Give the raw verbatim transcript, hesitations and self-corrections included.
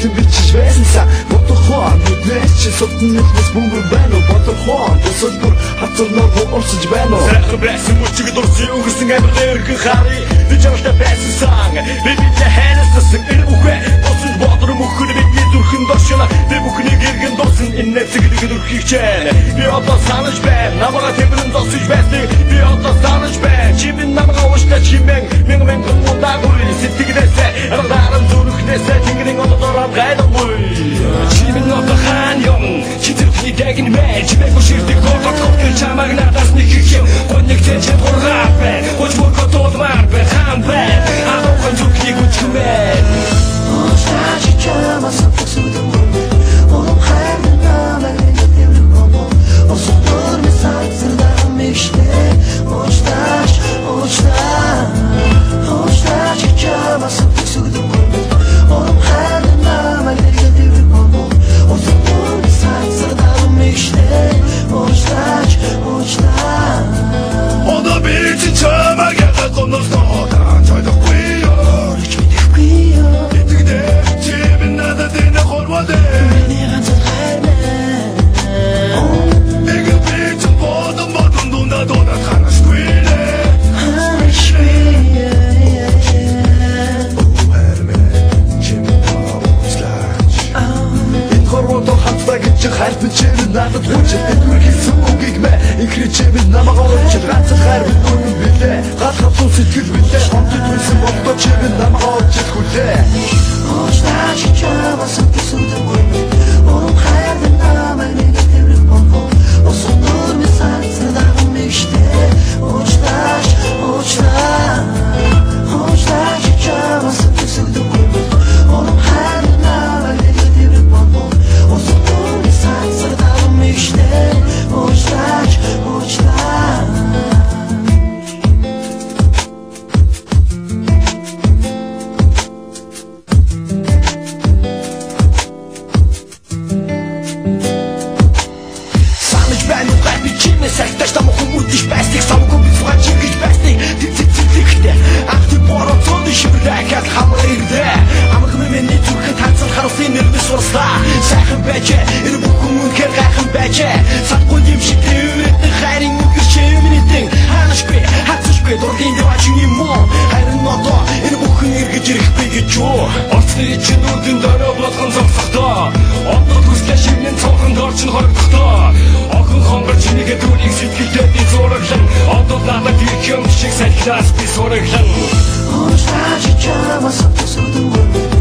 Бүтэн бичиж байсан са бодохоо нүднээс чи сотны бас бөмбөр байна уу бодохоо босод бүр хацарнаа боорсож байна уу сайхан байсан мөчиг дурсан өнгөрсөн амир дээрх хари би жаалта байсан сан би би хэнэс энэ үхэ босод бодор мөхөр бидний зүрхэн доршина би бүхнийг эргэн дурсан энэ нэцэг дүрхийг чэн би одоо санаж байна намайг тэбрэн досож байсан би одоо санаж байна чи би намайг ууштай чимэн мэн мэн гудаггүй сэтгэлээсээ аргаан зүрхнээсээ тэнгэрийн одоороо гайдаггүй чи би одоо хаан юм чи тэрхний дэгэн мэ чи би гүширдэг гот гот чамаг надаас нэг юм гонёг чэж бургаа бэ гоч мөргө тодмар бэ хаан бэ аа гон зүрхний гүчмэ очтач чамаас тусудum ором хайрын намайг нэтгэв бомо осдор месац зэрдам иште очтач очтач очтач чамаас тусудum ором хайрын намайг нэтгэв бомо осдор месац зэрдам иште очтач очтач оно бич чамаг ятгонос тодан чойдохгүй Миний ганцхан хайрмэн Эгэ бичэн бодон бодон дундаа дунаад ханашгүй нэ Ханашгүй Хайрмэн чимэн таавуучлаач Энэ хорвотор хатсаа гэж хайрт чимэн надад хүчил Эдгээр хийсэн үгийг мэ Инхри чимэн намаг олчил ганцхан хайрмэн үнэн билээ Галхавсуу сэтгэл билээ Хомдод үлсэн боддоо чимэн намаг олчил хүлээ Очтач чамаас тусудum ором хайрын намайг нэтгэв бомо осдор месац зэрдам иште очтач очтач очтач чамаас тусудум ором хайрын намайг нэтгэв бомо осдор месац зэрдам иште очтач очтач Сахташ там хумутиш бастик самгүй бифраг чигж бастик тик тик тиктэй ах ти бороо цод шибрэг хат хамрэгдэ амх миний зүрхэд хацсан харусын нэрмэс урслаа сайхан байж энэ бүхэн үнхээр гайхан байж садгүй юм шиг төвөд хайрын үгэр чимнэтэн ханашгүй хацшгүй дурдын дэвач юм уу хайрын одоо энэ бүхэн эргэж ирэх би гэж юу орцны чинь нүдэн дөрөө болгон зогсохдоо одоо хүслэ шивнэн цонхон дорч нь хорогдохдоо охин хонгор чинийгээ дүүнийг сэтгэлдээ би зураглан одоо надад их юм шиг сахилаас би сураглан очтач чамаас тусудum